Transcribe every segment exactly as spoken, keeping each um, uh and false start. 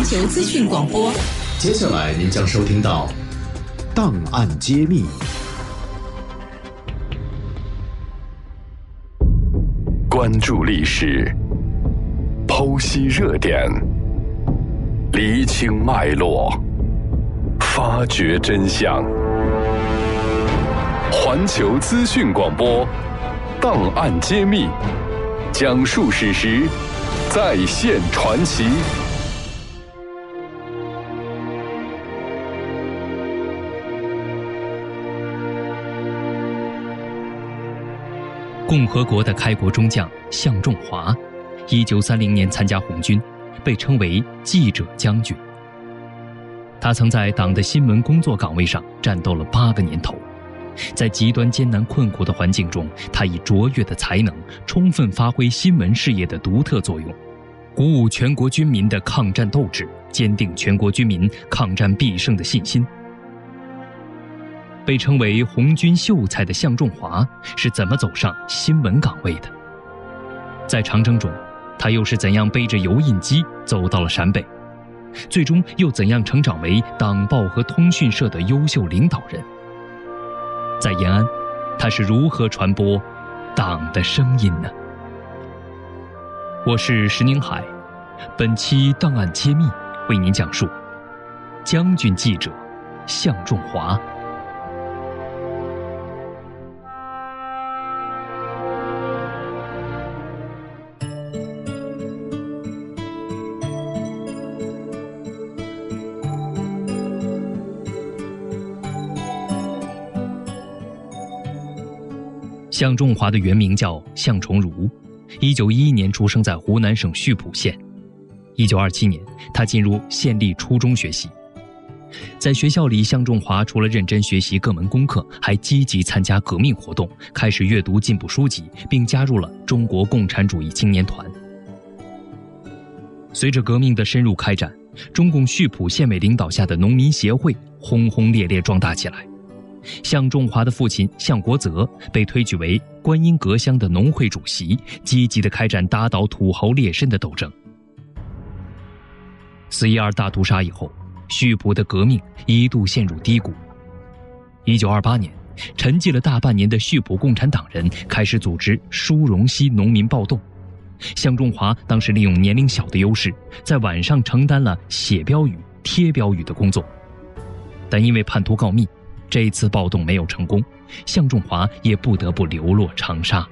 球资讯广播。 接下来您将收听到档案揭秘。 关注历史，剖析热点，厘清脉络，发掘真相。环球资讯广播，档案揭秘，讲述史实，再现传奇。 共和国的开国中将向仲华，一九三零年参加红军，被称为记者将军。他曾在党的新闻工作岗位上战斗了八个年头，在极端艰难困苦的环境中，他以卓越的才能，充分发挥新闻事业的独特作用，鼓舞全国军民的抗战斗志，坚定全国军民抗战必胜的信心。被称为红军秀才的向仲华是怎么走上新闻岗位的？在长征中，他又是怎样背着油印机走到了陕北？最终又怎样成长为党报和通讯社的优秀领导人？在延安，他是如何传播党的声音呢？我是石宁海，本期档案揭秘为您讲述将军记者向仲华。向仲华的原名叫向崇儒，一九一一年出生在湖南省溆浦县。一九二七年，他进入县立初中学习。在学校里，向仲华除了认真学习各门功课，还积极参加革命活动，开始阅读进步书籍，并加入了中国共产主义青年团。随着革命的深入开展，中共溆浦县委领导下的农民协会轰轰烈烈壮大起来。向仲华的父亲向国泽被推举为观音阁乡的农会主席，积极地开展打倒土豪劣绅的斗争。四一二大屠杀以后，溆浦的革命一度陷入低谷。一九二八年，沉寂了大半年的溆浦共产党人开始组织殊荣溪农民暴动。向仲华当时利用年龄小的优势，在晚上承担了写标语、贴标语的工作，但因为叛徒告密，这一次暴动没有成功，向仲华也不得不流落长沙。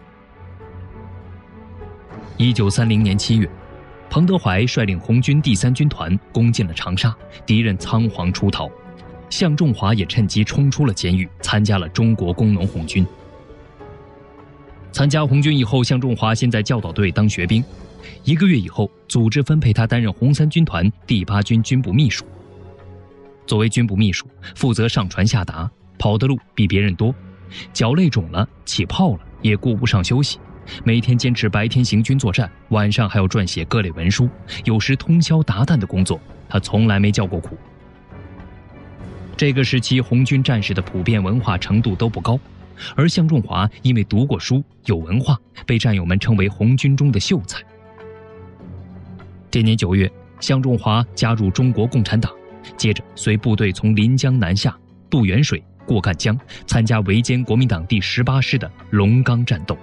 一九三零年七月，彭德怀率领红军第三军团攻进了长沙，敌人仓皇出逃，向仲华也趁机冲出了监狱，参加了中国工农红军。参加红军以后，向仲华先在教导队当学兵，一个月以后，组织分配他担任红三军团第八军军部秘书。作为军部秘书，负责上传下达，跑的路比别人多，脚累肿了，起泡了，也顾不上休息，每天坚持白天行军作战，晚上还要撰写各类文书，有时通宵达旦的工作，他从来没叫过苦。这个时期，红军战士的普遍文化程度都不高，而向仲华因为读过书，有文化，被战友们称为红军中的秀才。这年九月，向仲华加入中国共产党，接着随部队从临江南下，渡沅水，过赣江，参加围歼国民党第十八师的龙岗战斗。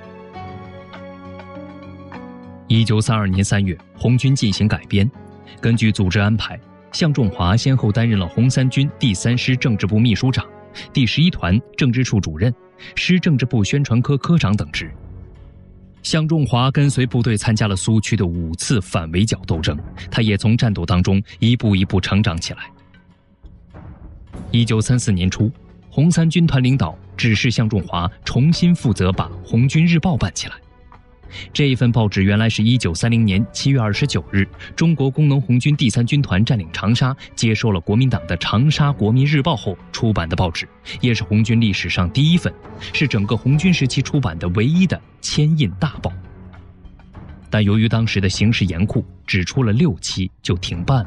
一九三二年三月，红军进行改编，根据组织安排，向仲华先后担任了红三军第三师政治部秘书长、第十一团政治处主任、师政治部宣传科科长等职。向仲华跟随部队参加了苏区的五次反围剿斗争，他也从战斗当中一步一步成长起来。一九三四年初，红三军团领导指示向仲华重新负责把《红军日报》办起来。这一份报纸原来是一九三零年七月二十九日，中国工农红军第三军团占领长沙，接收了国民党的《长沙国民日报》后出版的报纸，也是红军历史上第一份，是整个红军时期出版的唯一的铅印大报。但由于当时的形势严酷，只出了六期就停办了。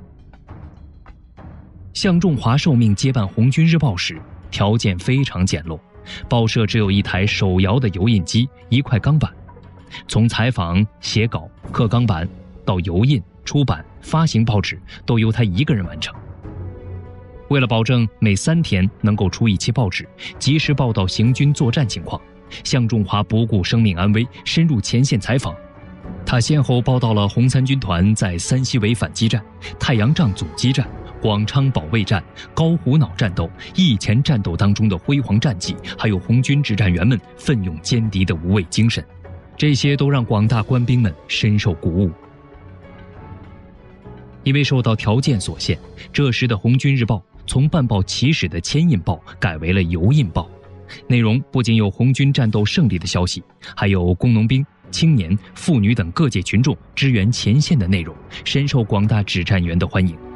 向仲华受命接办《红军日报》时，条件非常简陋，报社只有一台手摇的油印机，一块钢板。从采访、写稿、刻钢板到油印出版、发行报纸都由他一个人完成。为了保证每三天能够出一期报纸，及时报道行军作战情况，向仲华不顾生命安危，深入前线采访。他先后报道了红三军团在三西围反击战、太阳杖阻击战、广昌保卫战、高虎脑战斗、义前战斗当中的辉煌战绩，还有红军指战员们奋勇歼敌的无畏精神，这些都让广大官兵们深受鼓舞。因为受到条件所限，这时的红军日报从办报起始的铅印报改为了油印报，内容不仅有红军战斗胜利的消息，还有工农兵、青年、妇女等各界群众支援前线的内容，深受广大指战员的欢迎。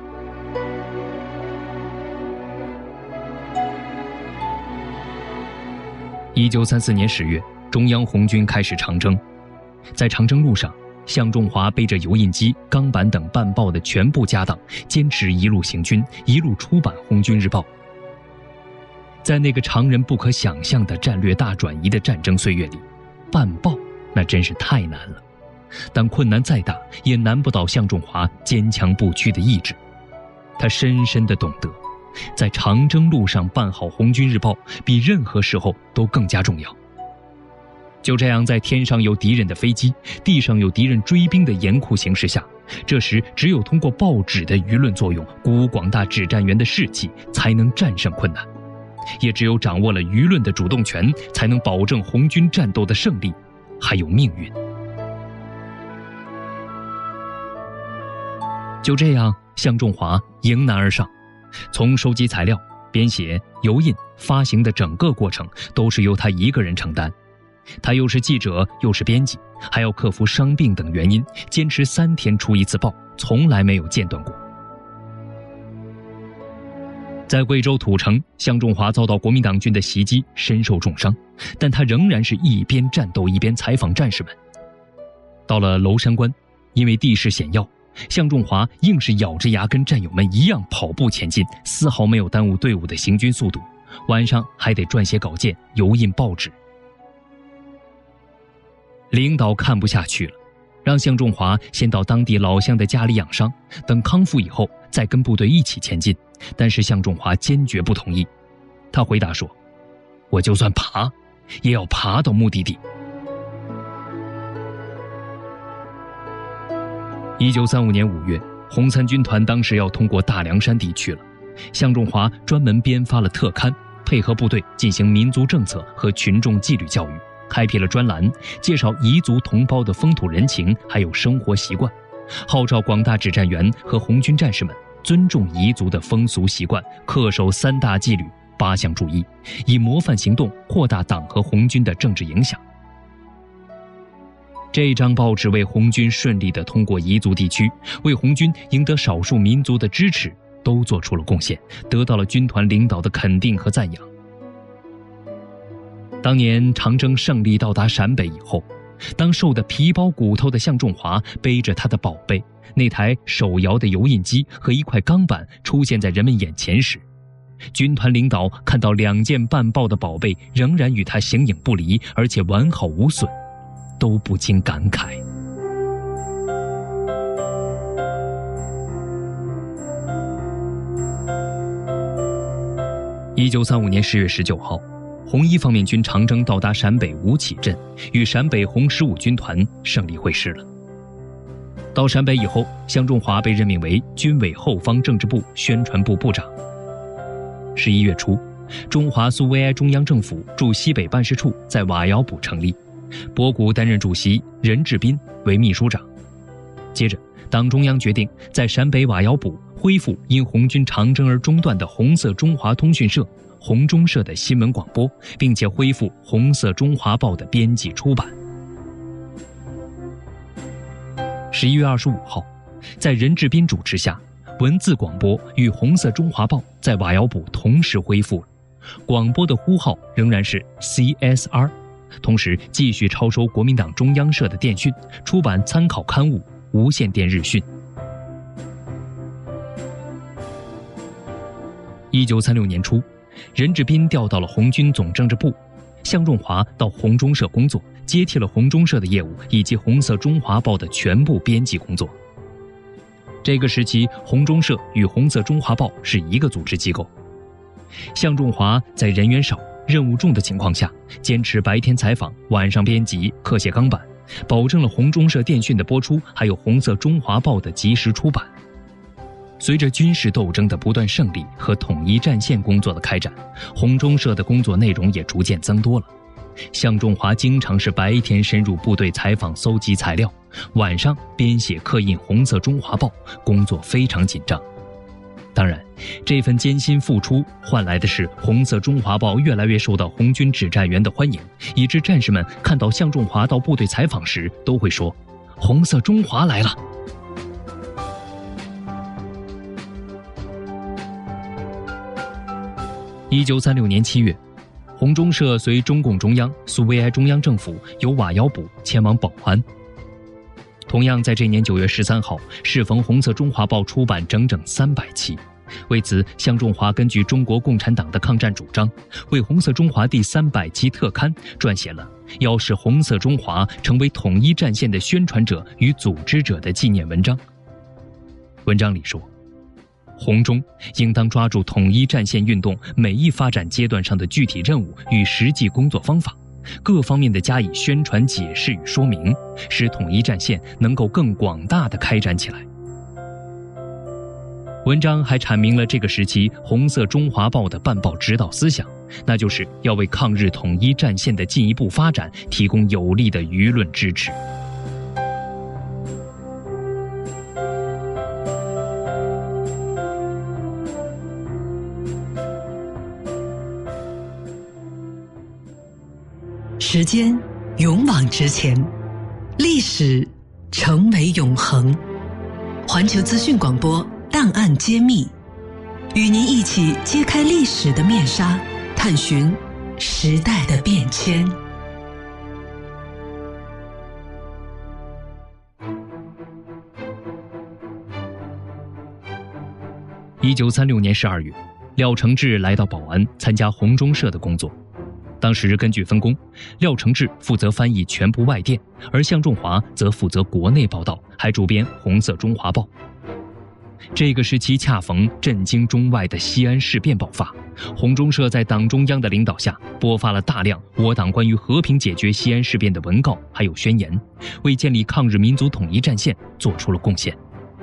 一九三四年十月，中央红军开始长征。在长征路上，向仲华背着油印机、钢板等办报的全部家当，坚持一路行军，一路出版红军日报。在那个常人不可想象的战略大转移的战争岁月里，办报那真是太难了。但困难再大，也难不倒向仲华坚强不屈的意志。他深深地懂得，在长征路上办好红军日报，比任何时候都更加重要。就这样，在天上有敌人的飞机，地上有敌人追兵的严酷形势下，这时只有通过报纸的舆论作用，鼓舞广大指战员的士气，才能战胜困难。也只有掌握了舆论的主动权，才能保证红军战斗的胜利，还有命运。就这样，向仲华迎难而上，从收集材料、编写、油印、发行的整个过程都是由他一个人承担。他又是记者，又是编辑，还要克服伤病等原因，坚持三天出一次报，从来没有间断过。在贵州土城，向仲华遭到国民党军的袭击，身受重伤，但他仍然是一边战斗一边采访战士们。到了娄山关，因为地势险要，向仲华硬是咬着牙跟战友们一样跑步前进，丝毫没有耽误队伍的行军速度。晚上还得撰写稿件、油印报纸。领导看不下去了，让向仲华先到当地老乡的家里养伤，等康复以后再跟部队一起前进。但是向仲华坚决不同意，他回答说：“我就算爬，也要爬到目的地。”一九三五年五月，红三军团当时要通过大凉山地区了，向仲华专门编发了特刊，配合部队进行民族政策和群众纪律教育，开辟了专栏，介绍彝族同胞的风土人情还有生活习惯，号召广大指战员和红军战士们尊重彝族的风俗习惯，恪守三大纪律、八项注意，以模范行动扩大党和红军的政治影响。这张报纸为红军顺利地通过彝族地区，为红军赢得少数民族的支持，都做出了贡献，得到了军团领导的肯定和赞扬。当年长征胜利到达陕北以后，当瘦得皮包骨头的向仲华背着他的宝贝那台手摇的油印机和一块钢板出现在人们眼前时，军团领导看到两件办报的宝贝仍然与他形影不离，而且完好无损，都不禁感慨。一九三五年十月十九号，红一方面军长征到达陕北吴起镇，与陕北红十五军团胜利会师了。到陕北以后，向仲华被任命为军委后方政治部宣传部部长。十一月初，中华苏维埃中央政府驻西北办事处在瓦窑堡成立，博古担任主席，任志斌为秘书长。接着，党中央决定在陕北瓦窑堡恢复因红军长征而中断的红色中华通讯社、红中社的新闻广播，并且恢复红色中华报的编辑出版。十一月二十五号，在任志斌主持下，文字广播与红色中华报在瓦窑堡同时恢复了，广播的呼号仍然是 C S R， 同时继续超收国民党中央社的电讯，出版参考刊物《无线电日讯》。一九三六年初，任志斌调到了红军总政治部，向仲华到红中社工作，接替了红中社的业务以及红色中华报的全部编辑工作。 这个时期，红中社与红色中华报是一个组织机构。向仲华在人员少、任务重的情况下，坚持白天采访、晚上编辑、刻写钢板，保证了红中社电讯的播出，还有红色中华报的及时出版。随着军事斗争的不断胜利和统一战线工作的开展，红中社的工作内容也逐渐增多了。向仲华经常是白天深入部队采访搜集材料，晚上编写刻印红色中华报，工作非常紧张。当然，这份艰辛付出换来的是红色中华报越来越受到红军指战员的欢迎，以致战士们看到向仲华到部队采访时都会说：“红色中华来了。”一九三六年七月，红中社随中共中央、苏维埃中央政府由瓦窑堡前往保安。同样在这年九月十三号，适逢红色中华报出版整整三百期。为此，向仲华根据中国共产党的抗战主张，为红色中华第三百期特刊撰写了要使红色中华成为统一战线的宣传者与组织者的纪念文章。文章里说，红中应当抓住统一战线运动每一发展阶段上的具体任务与实际工作方法，各方面的加以宣传解释与说明，使统一战线能够更广大的开展起来。文章还阐明了这个时期红色中华报的办报指导思想，那就是要为抗日统一战线的进一步发展提供有力的舆论支持。 时间勇往直前，历史成为永恒。环球资讯广播档案揭秘，与您一起揭开历史的面纱，探寻时代的变迁。 一九三六年十二月，廖承志来到保安参加红中社的工作。当时根据分工，廖承志负责翻译全部外电，而向仲华则负责国内报道，还主编《红色中华报》。这个时期恰逢震惊中外的西安事变爆发，红中社在党中央的领导下，播发了大量我党关于和平解决西安事变的文告还有宣言，为建立抗日民族统一战线做出了贡献。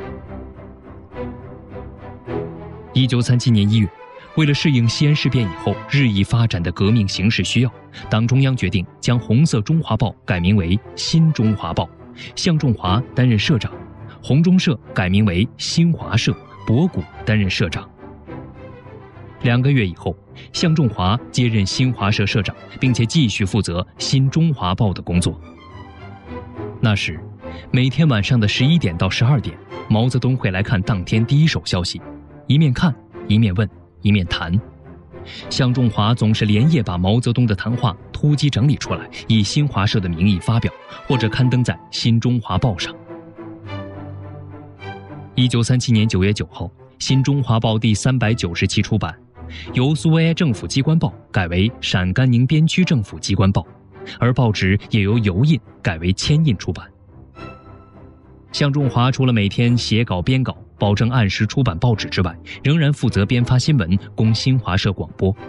一九三七年一月，为了适应西安事变以后日益发展的革命形势需要，党中央决定将红色中华报改名为新中华报，向仲华担任社长，红中社改名为新华社，博古担任社长。两个月以后，向仲华接任新华社社长，并且继续负责新中华报的工作。那时，每天晚上的十一点到十二点，毛泽东会来看当天第一手消息，一面看，一面问，一面谈。向仲华总是连夜把毛泽东的谈话突击整理出来，以新华社的名义发表，或者刊登在新中华报上。一九三七年九月九号，新中华报第三百九十期出版，由苏维埃政府机关报改为陕甘宁边区政府机关报，而报纸也由油印改为铅印出版。向仲华除了每天写稿编稿，保证按时出版报纸之外，仍然负责编发新闻供新华社广播。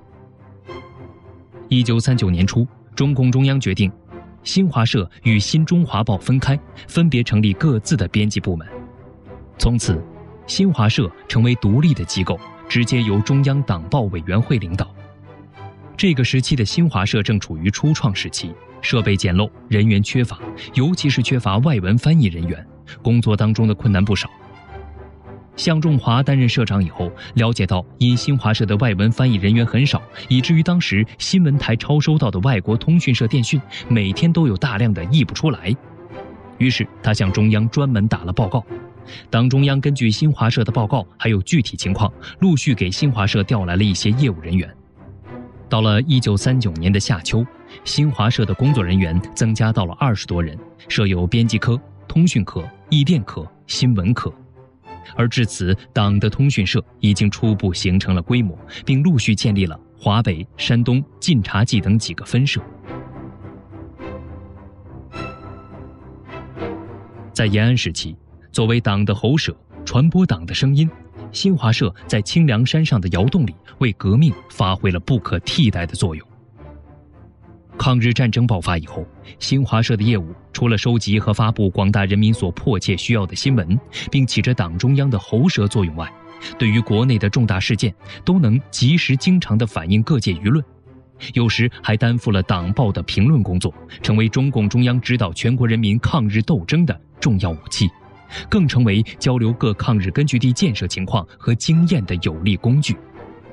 一九三九年初，中共中央决定新华社与新中华报分开，分别成立各自的编辑部门。从此，新华社成为独立的机构，直接由中央党报委员会领导。这个时期的新华社正处于初创时期，设备简陋，人员缺乏，尤其是缺乏外文翻译人员，工作当中的困难不少。向仲华担任社长以后，了解到因新华社的外文翻译人员很少，以至于当时新闻台超收到的外国通讯社电讯每天都有大量的译不出来。于是他向中央专门打了报告，党中央根据新华社的报告还有具体情况，陆续给新华社调来了一些业务人员。到了一九三九年的夏秋，新华社的工作人员增加到了二十多人，设有编辑科、通讯科、译电科、新闻科。而至此，党的通讯社已经初步形成了规模，并陆续建立了华北、山东、晋察冀等几个分社。在延安时期， 作为党的喉舌，传播党的声音，新华社在清凉山上的窑洞里为革命发挥了不可替代的作用。抗日战争爆发以后，新华社的业务除了收集和发布广大人民所迫切需要的新闻，并起着党中央的喉舌作用外，对于国内的重大事件都能及时经常地反映各界舆论，有时还担负了党报的评论工作，成为中共中央指导全国人民抗日斗争的重要武器，更成为交流各抗日根据地建设情况和经验的有力工具。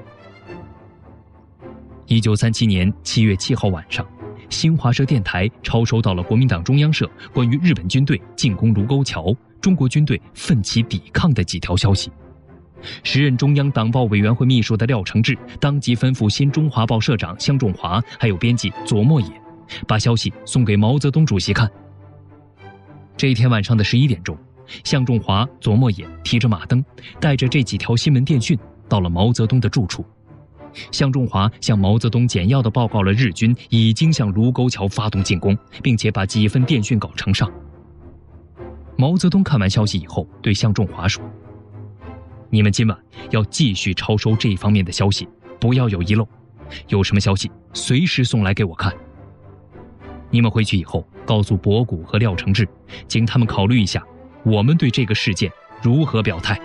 一九三七年七月七号晚上，新华社电台抄收到了国民党中央社关于日本军队进攻卢沟桥、中国军队奋起抵抗的几条消息。时任中央党报委员会秘书的廖承志当即吩咐新中华报社长向仲华还有编辑左墨野，把消息送给毛泽东主席看。这一天晚上的十一点钟，向仲华、左墨野提着马灯，带着这几条新闻电讯到了毛泽东的住处。向仲华向毛泽东简要地报告了日军已经向卢沟桥发动进攻，并且把几份电讯稿呈上。毛泽东看完消息以后，对向仲华说：“你们今晚要继续抄收这方面的消息，不要有遗漏。有什么消息，随时送来给我看。你们回去以后，告诉博古和廖承志，请他们考虑一下，我们对这个事件如何表态。”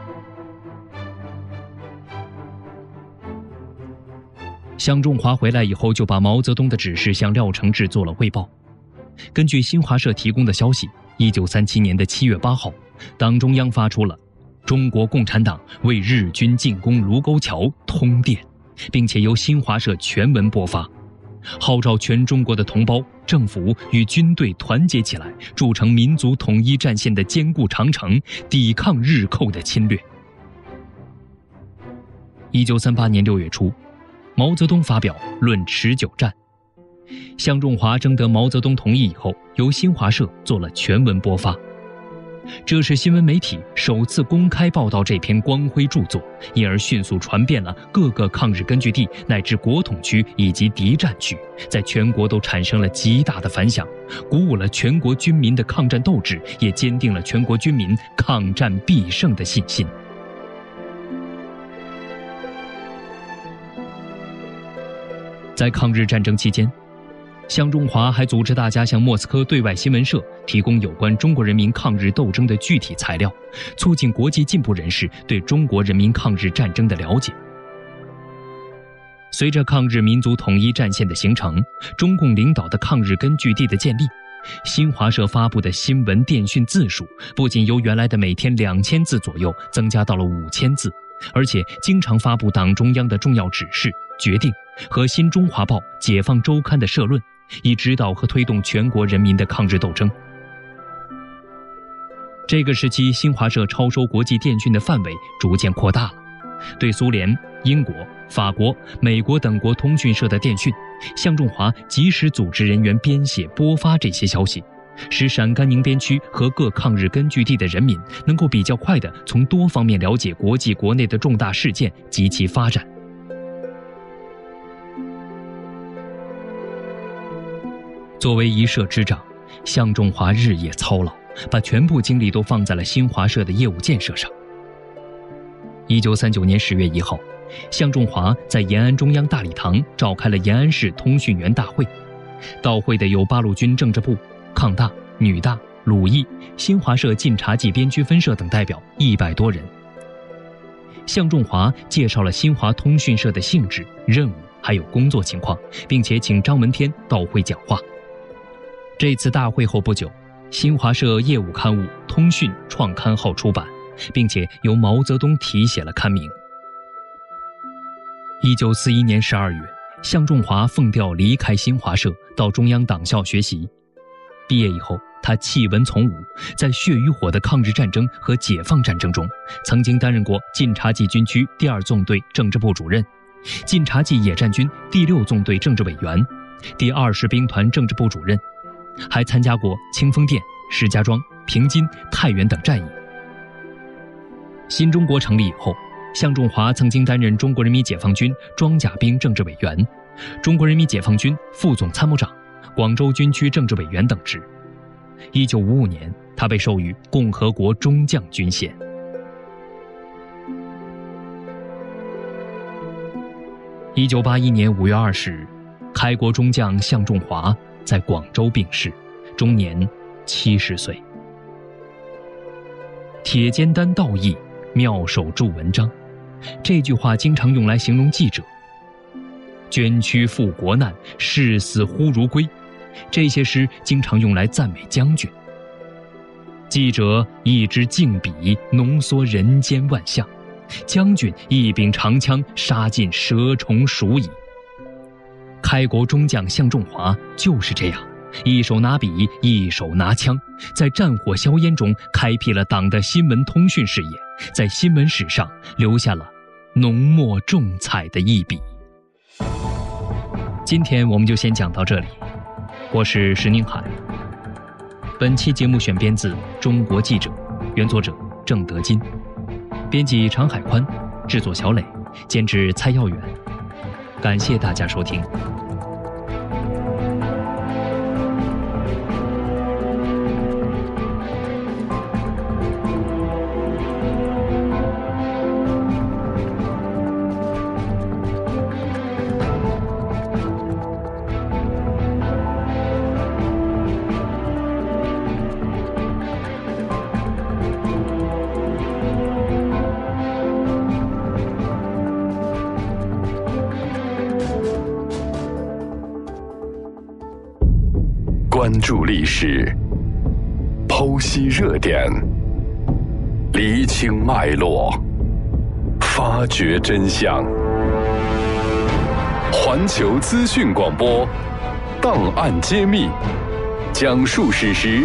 向仲华回来以后，就把毛泽东的指示向廖承志做了汇报。根据新华社提供的消息，一九三七年的七月八号，党中央发出了中国共产党为日军进攻卢沟桥通电，并且由新华社全文播发，号召全中国的同胞、政府与军队团结起来，筑成民族统一战线的坚固长城，抵抗日寇的侵略。一九三八年六月初，毛泽东发表《论持久战》，向仲华征得毛泽东同意以后，由新华社做了全文播发。这是新闻媒体首次公开报道这篇光辉著作，因而迅速传遍了各个抗日根据地乃至国统区以及敌占区，在全国都产生了极大的反响，鼓舞了全国军民的抗战斗志，也坚定了全国军民抗战必胜的信心。在抗日战争期间，向仲华还组织大家向莫斯科对外新闻社提供有关中国人民抗日斗争的具体材料，促进国际进步人士对中国人民抗日战争的了解。随着抗日民族统一战线的形成，中共领导的抗日根据地的建立，新华社发布的新闻电讯字数不仅由原来的每天两千字左右增加到了五千字，而且经常发布党中央的重要指示、决定和新中华报、解放周刊的社论，以指导和推动全国人民的抗日斗争。这个时期，新华社抄收国际电讯的范围逐渐扩大了，对苏联、英国、法国、美国等国通讯社的电讯，向仲华及时组织人员编写播发这些消息，使陕甘宁边区和各抗日根据地的人民能够比较快地从多方面了解国际国内的重大事件及其发展。作为一社之长，向仲华日夜操劳，把全部精力都放在了新华社的业务建设上。一九三九年十月一号，向仲华在延安中央大礼堂召开了延安市通讯员大会，到会的有八路军政治部、抗大、女大、鲁艺、新华社晋察冀边区分社等代表一百多人。向仲华介绍了新华通讯社的性质、任务还有工作情况，并且请张闻天到会讲话。这次大会后不久，新华社业务刊物《通讯》创刊号出版，并且由毛泽东题写了刊名。一九四一年十二月，向仲华奉调离开新华社，到中央党校学习。毕业以后，他弃文从武，在血与火的抗日战争和解放战争中，曾经担任过晋察冀军区第二纵队政治部主任、晋察冀野战军第六纵队政治委员、第二十兵团政治部主任，还参加过清风店、石家庄、平津、太原等战役。新中国成立以后，向仲华曾经担任中国人民解放军装甲兵政治委员、中国人民解放军副总参谋长、广州军区政治委员等职。一九五五年，他他被授予共和国中将军衔。一九八一年五月二十日，开国中将向仲华在广州病逝，终年七十岁。铁肩担道义，妙手著文章，这句话经常用来形容记者。捐躯赴国难，视死忽如归，这些诗经常用来赞美将军。记者一支劲笔，浓缩人间万象；将军一柄长枪，杀尽蛇虫鼠蚁。开国中将向仲华就是这样，一手拿笔，一手拿枪，在战火硝烟中开辟了党的新闻通讯事业，在新闻史上留下了浓墨重彩的一笔。今天我们就先讲到这里，我是石宁海。本期节目选编自《中国记者》，原作者郑德金，编辑常海宽，制作小磊，监制蔡耀远。感谢大家收听。 关注历史，剖析热点，厘清脉络，发掘真相。环球资讯广播，档案揭秘，讲述史实，